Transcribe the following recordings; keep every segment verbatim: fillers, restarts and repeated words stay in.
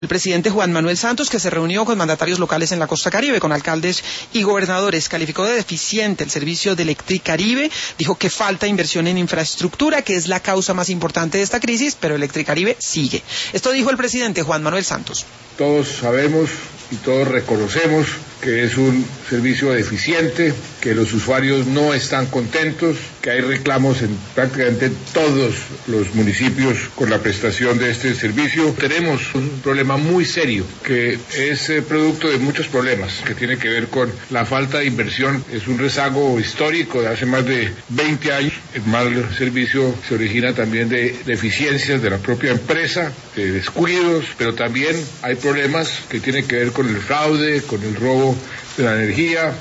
El presidente Juan Manuel Santos, que se reunió con mandatarios locales en la costa caribe, con alcaldes y gobernadores, calificó de deficiente el servicio de Electricaribe, dijo que falta inversión en infraestructura, que es la causa más importante de esta crisis, pero Electricaribe sigue. Esto dijo el presidente Juan Manuel Santos. Todos sabemos y todos reconocemos que es un servicio deficiente, que los usuarios no están contentos, que hay reclamos en prácticamente todos los municipios con la prestación de este servicio. Tenemos un problema muy serio que es eh, producto de muchos problemas, que tiene que ver con la falta de inversión. Es un rezago histórico de hace más de veinte años. El mal servicio se origina también de deficiencias de la propia empresa, de descuidos, pero también hay problemas que tienen que ver con el fraude, con el robo de la energía.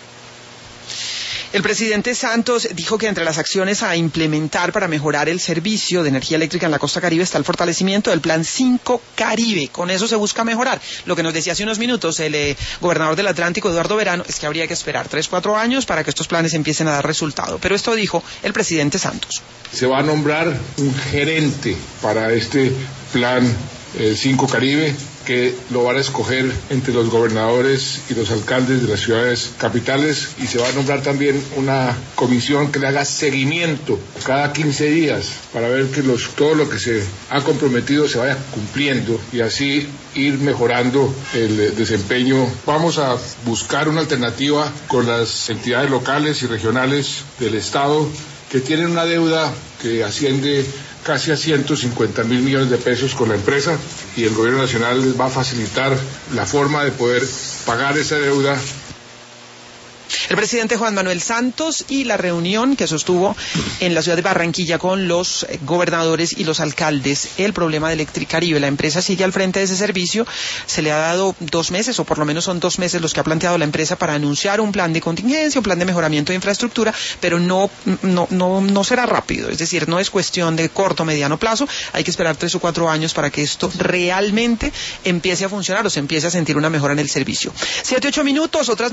El presidente Santos dijo que entre las acciones a implementar para mejorar el servicio de energía eléctrica en la costa caribe está el fortalecimiento del Plan cinco Caribe. Con eso se busca mejorar. Lo que nos decía hace unos minutos el eh, gobernador del Atlántico, Eduardo Verano, es que habría que esperar tres, cuatro años para que estos planes empiecen a dar resultado. Pero esto dijo el presidente Santos. Se va a nombrar un gerente para este Plan eh, cinco Caribe, que lo van a escoger entre los gobernadores y los alcaldes de las ciudades capitales, y se va a nombrar también una comisión que le haga seguimiento cada quince días para ver que los, todo lo que se ha comprometido se vaya cumpliendo y así ir mejorando el desempeño. Vamos a buscar una alternativa con las entidades locales y regionales del Estado que tienen una deuda que asciende casi a ciento cincuenta mil millones de pesos con la empresa, y el gobierno nacional les va a facilitar la forma de poder pagar esa deuda. El presidente Juan Manuel Santos y la reunión que sostuvo en la ciudad de Barranquilla con los gobernadores y los alcaldes. El problema de Electricaribe, la empresa sigue al frente de ese servicio, se le ha dado dos meses, o por lo menos son dos meses los que ha planteado la empresa para anunciar un plan de contingencia, un plan de mejoramiento de infraestructura, pero no, no, no, no será rápido, es decir, no es cuestión de corto o mediano plazo, hay que esperar tres o cuatro años para que esto realmente empiece a funcionar o se empiece a sentir una mejora en el servicio. Siete, ocho minutos, otras